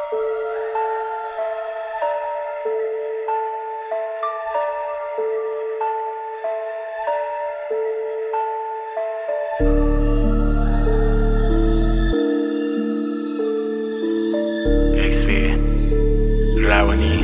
روانی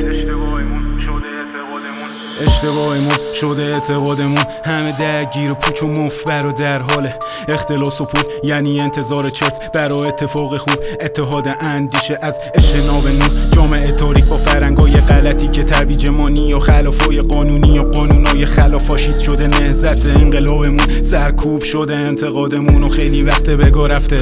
اشتباهیمون شده اعتقادمون همه درگیر و پوچ و مف برا در حال اختلاس و پول، یعنی انتظار چرت برا اتفاق خوب، اتحاد اندیشه از اجتناب نور، جامعه تاریک با فرنگای غلطی که ترویج مانی و خلافای قانونی و قانونای خلاف فاشیست شده، نهضت انقلابمون سرکوب شده انتقادمون و خیلی وقت بگا رفته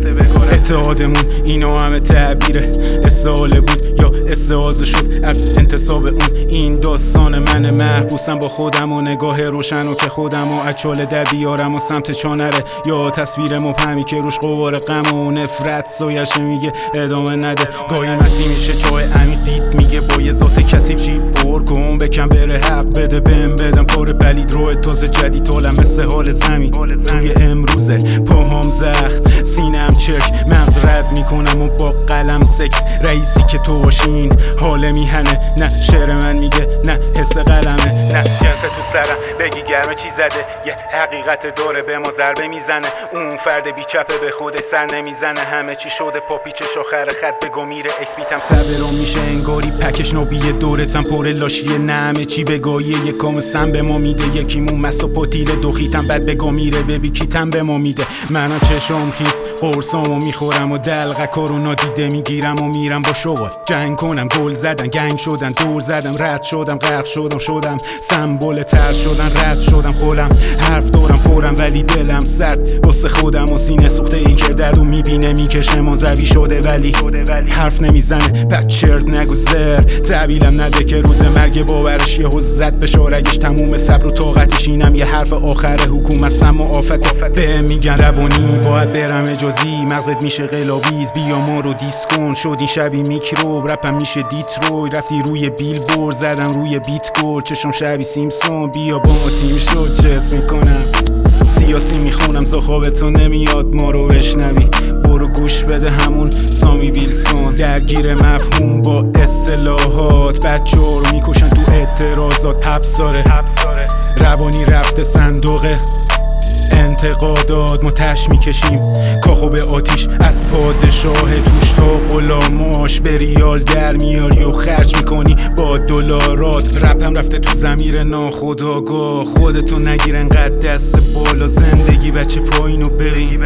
اتحادمون. اینا همه تعبیره استعاله بود یا استعاضه شد از انتصاب اون. این داستان من محبوسم با خودم و نگاه روشن و که خودم و اچاله در بیارم و سمت چانره، یا تصویر مبهمی که روش قوار غم و نفرت سایش میگه ادامه نده. گاهی مسیح میشه چای عمیق دید میگه با یه ذات کثیف جیب پر کن بکن بره حق بده بهم بدم کار بلید رو تازه جدید حالم مثل حال زمین توی امروزه، پاهام زخم سینم چرک مغز رد میکنم و با قلم سکس رئیسی که تو باشین حال میهنه، نه شعر من میگه نه حس قلمه، نه جنس تو سرم بگی گرمه چی زده، یه حقیقت داره به ما ضربه میزنه، اون فرد بیچپه به خودش سر نمیزنه، همه چی شده پاپیچش آخر خط بگو میره اکسپیتم تبرام میشه انگاری پکش نوبیه دورتم پر لاشیه، نه همه چی بگاییه یک کام سم به ما میده، یکیمون مست و پتیله دوخیتم بعد بگو میره ببی کیتم به ما میده، منم چشم خیس قرصامو میخورم و دلغکارو نادیده میگیرم و میرم با شغل جنگ کنم، گل زدن گنگ شدن دور زدم رد شدم غرق شدم سمبل تر شدن رد شدم خولم حرف دارم پرم ولی دلم سرد واسه خودم و سینه سوخته ای که دردو میبینه میکشه منزوی شده ولی حرف نمیزنه بعد چرت نگو زر تعبیلم نده که روز مرگ باورش یه زد به شارگش تموم صبر و طاقتش اینم یه حرف آخره حکومت سم و آفت به میگن روانی باید برم اجازی مغزت میشه قلاویز بیا ما رو دیسکون شد این شبی میکروب رپم میشه دیتروی رفتی روی بیل بور زدم روی بیت گل چشم شبی سیمسون بیا با ما تیم شد چت میکنم سیاسی میخونم خوابتو نمیاد ما رو بشنوی برو گوش بده همون سامی ویلسون درگیر مفهوم با اصطلاحات بچه ها رو میکشن تو اعتراضات حبساره روانی رفته صندوقه انتقادات ما تش میکشیم کاخو به آتیش از پادشاه توش تا غلاماش به ریال در میاری و خرج میکنی با دلارات رپم رفته تو ضمیر ناخودآگاه خودتو نگیر انقدر دست بالا زندگی بچه پایینو بری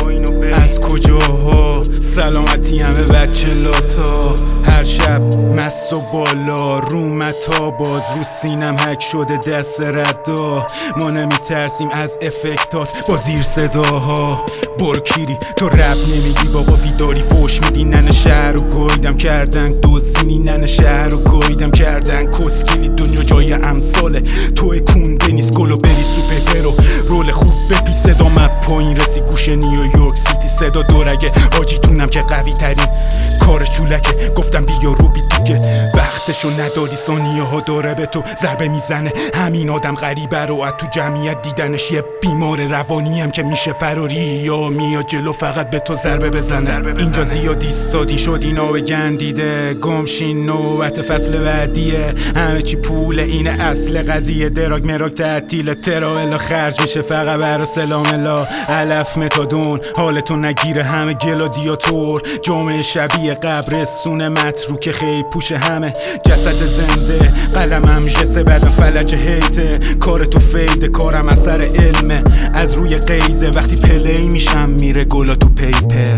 از کجاها سلامتی همه بچه لاتا هر شب مست و بالا رومتا باز رو سینم هک شده دست ردا ما نمیترسیم از افکتات با زیر صداها برو کیری تو رپ نمیگی بابا ویداری فوش میدی ننه شهر رو گویدم کردن دوزینی ننه شهر رو گویدم کردن کسکیلی دنیا جای امثاله توی کونده نیست گلو بری سوپر هرو رول خوب بپی صدا مد پایین رسی گوش نیویورک سیتی صدا دورگه آجی تونم که قوی ترین کارش چولکه گفتم بیا رو بی دیگه وقتشو نداری ثانیه ها داره به تو ضربه میزنه همین آدم غریبه رو از تو جمعیت دیدنش یه بیمار روانی هم که میشه فراری یا میاد جلو فقط به تو ضربه بزنه اینجا زیادی سادی شد اینا به گندیده گمشین نوبت فصل بعدیه همه چی پول اینه اصل قضیه دراگ مراگ تعطیل ترا الا خرج میشه فقط برا سلام الا علف متادون حالتو نگیره همه گلادیاتور جامعه شبیه قبرستون متروک خیلی پوش همه جسد زنده قلمم جسه بعدم فلج هیته کارتو فیده کارم اثر علمه از روی قیزه وقتی پلی میشم میره گلا تو پیپر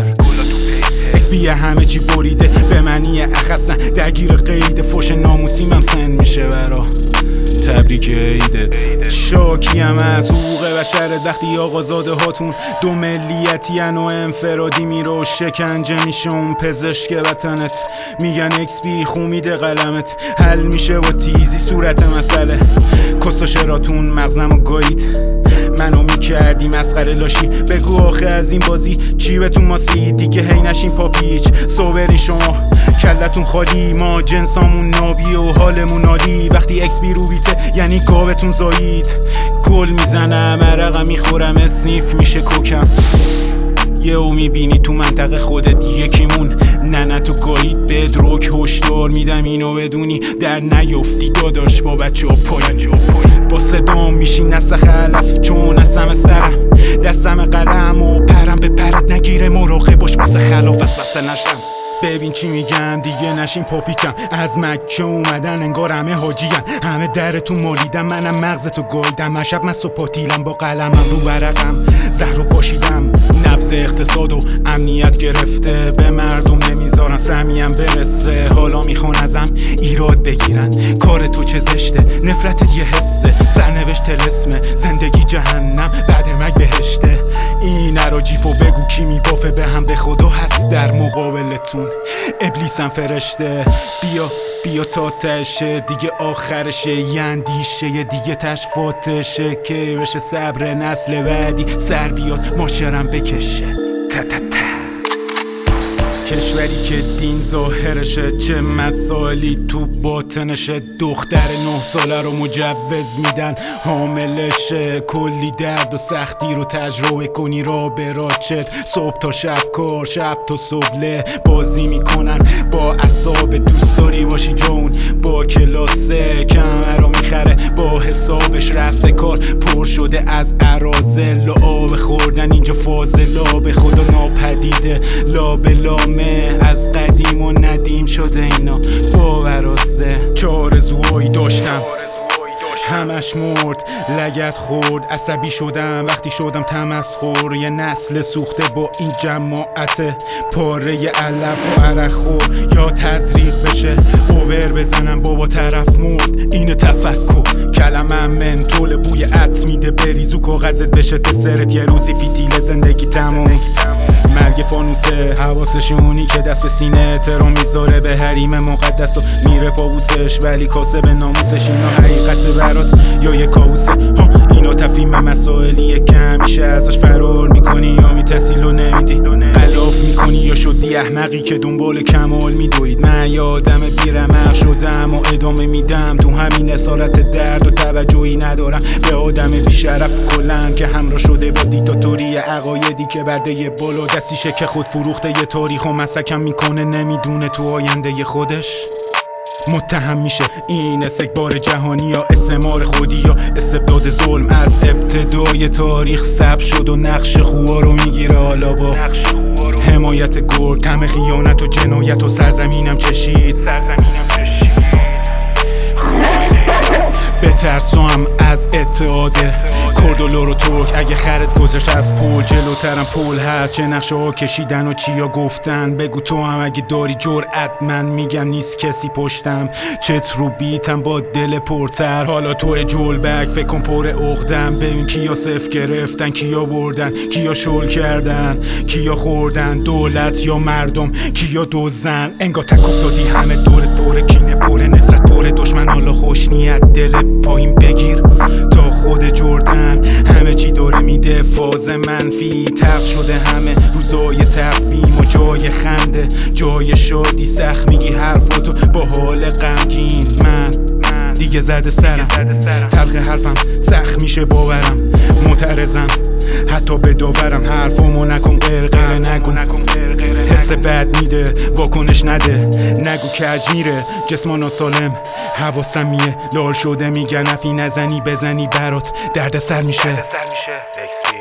بیه همه چی بریده به معنی اخص نه درگیر قید فوش ناموسیمم سن میشه برا تبریک عیدت شاکیم از حقوق بشر وقتی آقازاده هاتون دو ملیتی و انفرادی میره و شکنجه میشون پزشک وطنت میگن اکس بی خومیده قلمت حل میشه با تیزی صورت مسئله کسا شراتون مغزم و گایید منو میکردی مسخره لاشی بگو آخه از این بازی چی بهتون ماسی دیگه هی نشین پاپیچ صبری شما کلتون خالی ما جنسامون نابی و حالمون عالی وقتی اکس بی رو بیته یعنی گاوتون زایید گل میزنم عرقم میخورم اسنیف میشه کوکم یهو میبینی تو منطقه خودت یکیمون نه تو گایید به هشدار میدم اینو بدونی در نیفتی داداش با بچه ها پایین. با صدام میشین نسخ علف چون اسم سرم دستم قلم و پرم به پرت نگیره مراقب باش واسه خلاف از واسه نشم. ببین چی میگن دیگه نشین پاپیکم از مکه اومدن انگار همه حاجیان همه درتون مالیدم منم مغزتو گایدم مشب من پاتیلم با قلمم رو ورقم زهرو پاشیدم نبض اقتصاد و امنیت گرفته به مردم نمیذارن سهمیم برسه حالا میخوان ازم ایراد بگیرن کار تو چه زشته نفرتت یه حسه سرنوشت طلسمه زندگی جهنم بعد مرگ بهشته این عراجیفو بگو کی میبافه به هم به خدا هست در مقابلتون ابلیسم فرشته بیا تا تشه دیگه آخرشه یندیشه دیگه تشفاتشه که بشه صبر نسل بعدی سر بیاد ماشرم بکشه کشوری که دین ظاهرشه چه مسائلی تو باطنشه دختر 9 ساله رو مجوز میدن حاملشه کلی درد و سختی رو تجربه کنی را به راچت صبح تا شب کار شب تا صبحله بازی میکنن با اعصاب دوست داری باشی جون با کلاسه کمر رو میخره با حسابش رفت کار پر شده از ارازل و آب خوردن اینجا فاضلا به خدا ناپدیده لابلامه از قدیم و ندیم شده اینا باورازه چه آرزوهایی داشتم همش مرد لگت خورد عصبی شدم وقتی شدم تمسخر یه نسل سوخته با این جماعت پاره علف و عرق خور یا تزریق بشه اوور بزنم بابا طرف مرد این تفکر کلمه منتول بوی عط میده بریزو کاغذت بشه دسرت یه روزی فیتیل زندگی تموم مرگ فانوسه حواسشونی که دست به سینه احترام میذاره به حریم مقدس و میره فاووسش ولی کاسه به ناموسش اینا حقیقت برات یا یه کاوسه اینا تفهیم مسائلیه که همیشه ازش فرار میکنی یا میتسیل و نمیدی غلاف میکنی یا شدی احمقی که دنبال کمال میدوید من یه آدم بیرمق شدم و ادامه میدم تو همین اسارت درد و توجهی ندارم به آدم بیشرف کلن که همراه شده با دیکتاتوری عقایدی که برده بالا دستیشه که خود فروخته یه تاریخ و مسکم میکنه نمیدونه تو آینده خودش متهم میشه این استکبار جهانی یا استعمار خودی یا استبداد ظلم از ابتدای تاریخ ثبت شد و نقش خوها رو میگیره حالا با حمایت گرد طمع خیانت و جنایت و سرزمینم چشید بترسم از اتحاده کردولو رو ترک اگه خرد گذشت از پول جلوترم پول هست چه نقشه ها کشیدن و چیا گفتن بگو تو هم اگه داری جرأت من میگم نیست کسی پشتم چت رو بیتم با دل پرتر حالا تو جولبک فکر کن پر عقدم ببین کیا صفر گرفتن کیا بردن کیا شل کردن کیا خوردن دولت یا مردم کیا دوزن انگار تک افتادی همه دورت پر کینه پر نفرت پر دشمن حالا خوش نیت دل پایین بگیر تا خود جردن همه چی داره میده فاز منفی تق شده همه روزای تقویم و جای خنده جای شادی سخت میگی حرفاتو با حال غمگین من دیگه زده سرم تلخ حرفم سخت میشه باورم معترضم حتی به داورم حرفمو نکن غرغره نکن حس بد میده واکنش نده نگو کج میره جسمان ناسالم حواسم میه لال شده میگن نفی نزنی بزنی برات درد سر میشه